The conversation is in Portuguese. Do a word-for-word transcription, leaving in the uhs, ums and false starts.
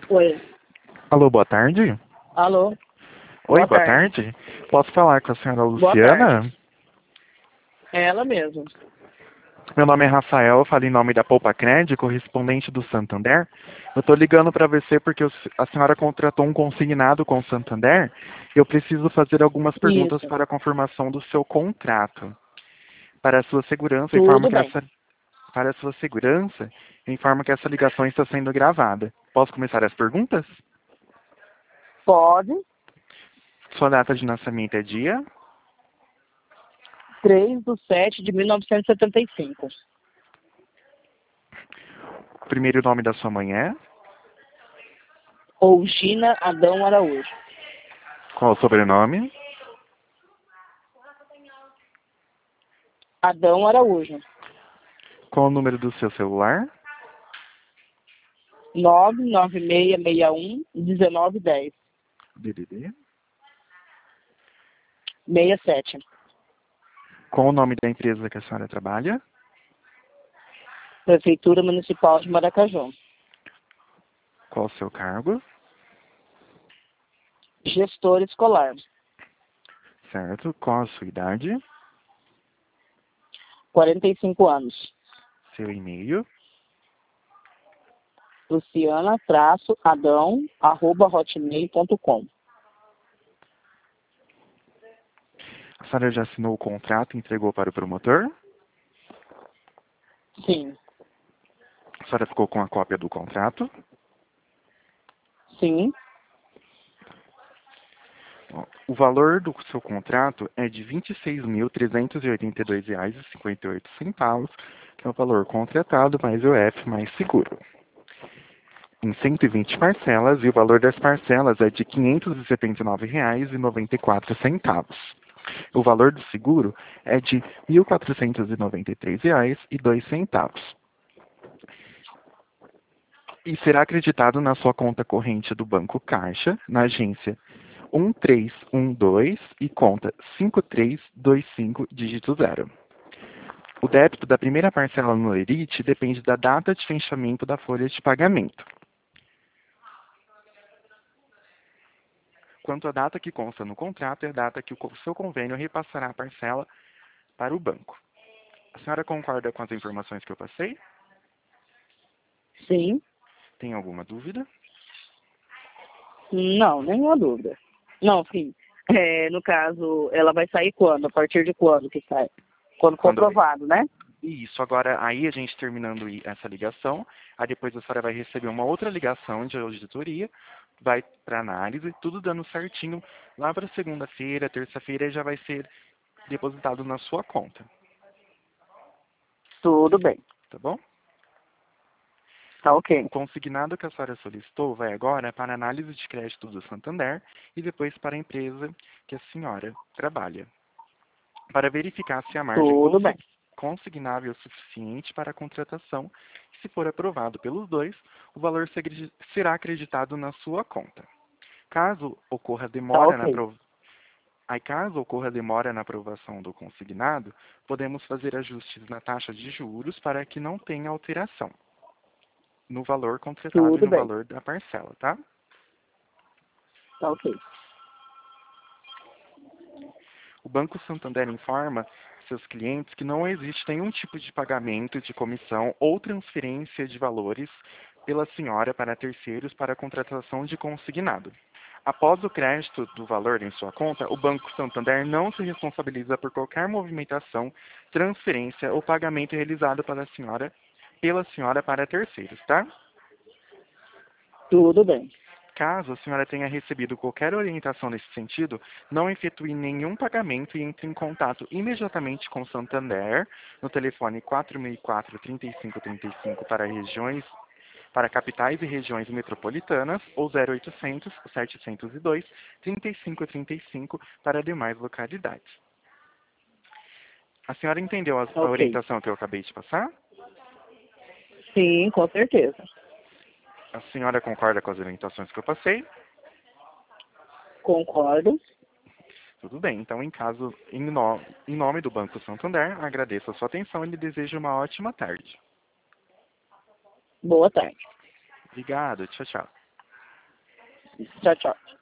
Oi. Alô, boa tarde. Alô. Oi, Boa boa tarde. tarde. Posso falar com a senhora Boa tarde. Luciana? É ela mesmo. Meu nome é Rafael, eu falo em nome da Poupa Cred, correspondente do Santander. Eu estou ligando para você porque o se- a senhora contratou um consignado com o Santander. Eu preciso fazer algumas perguntas Isso. para a confirmação do seu contrato. Para a sua segurança, informo Tudo que bem. essa para a sua segurança, informo que essa ligação está sendo gravada. Posso começar as perguntas? Pode. Sua data de nascimento é dia? três de sete de mil novecentos e setenta e cinco. O primeiro nome da sua mãe é? Ougina Adão Araújo. Qual o sobrenome? Adão Araújo. Qual o número do seu celular? nove nove seis seis um um nove um zero. D D D. sessenta e sete. Qual o nome da empresa que a senhora trabalha? Prefeitura Municipal de Maracaju. Qual o seu cargo? Gestor escolar. Certo. Qual a sua idade? quarenta e cinco anos. Seu e-mail? Luciana traço Adão arroba hotmail ponto com. A senhora já assinou o contrato e entregou para o promotor? Sim. A senhora ficou com a cópia do contrato? Sim. Ó, o valor do seu contrato é de vinte e seis mil trezentos e oitenta e dois reais e cinquenta e oito centavos, que é o valor contratado mais o F mais seguro. Em cento e vinte parcelas, e o valor das parcelas é de quinhentos e setenta e nove reais e noventa e quatro centavos. O valor do seguro é de mil quatrocentos e noventa e três reais e dois centavos. E será acreditado na sua conta corrente do Banco Caixa, na agência um três um dois e conta cinco três dois cinco dígito zero. O débito da primeira parcela no Lerite depende da data de fechamento da folha de pagamento. Quanto à data que consta no contrato, é a data que o seu convênio repassará a parcela para o banco. A senhora concorda com as informações que eu passei? Sim. Tem alguma dúvida? Não, nenhuma dúvida. Não, sim. É, no caso, ela vai sair quando? A partir de quando que sai? Quando for Quando aprovado, né? Isso, agora aí a gente terminando i- essa ligação, aí depois a senhora vai receber uma outra ligação de auditoria, vai para análise, tudo dando certinho. Lá para segunda-feira, terça-feira já vai ser depositado na sua conta, Tudo bem. tá bom? Tá O ok. consignado que a senhora solicitou vai agora para análise de crédito do Santander e depois para a empresa que a senhora trabalha, para verificar se a margem Tudo bem. consi- consignável é o suficiente para a contratação. E se for aprovado pelos dois, o valor segre- será acreditado na sua conta. Caso ocorra Tá demora na ok. aprov- Aí, caso ocorra demora na aprovação do consignado, podemos fazer ajustes na taxa de juros para que não tenha alteração no valor contratado e Tudo no bem. valor da parcela, tá? Tá ok. O Banco Santander informa seus clientes que não existe nenhum tipo de pagamento de comissão ou transferência de valores pela senhora para terceiros para a contratação de consignado. Após o crédito do valor em sua conta, o Banco Santander não se responsabiliza por qualquer movimentação, transferência ou pagamento realizado pela senhora, pela senhora para terceiros, tá? Tudo bem. Caso a senhora tenha recebido qualquer orientação nesse sentido, não efetue nenhum pagamento e entre em contato imediatamente com o Santander no telefone quatro seis quatro, três cinco três cinco para regiões, para capitais e regiões metropolitanas ou zero oitocentos, setecentos e dois, trinta e cinco trinta e cinco para demais localidades. A senhora entendeu a, a Ok. orientação que eu acabei de passar? Sim, com certeza. A senhora concorda com as orientações que eu passei? Concordo. Tudo bem, então em caso, em, no- em nome do Banco Santander, agradeço a sua atenção e lhe desejo uma ótima tarde. Boa tarde. Obrigado, tchau, tchau. Tchau, tchau.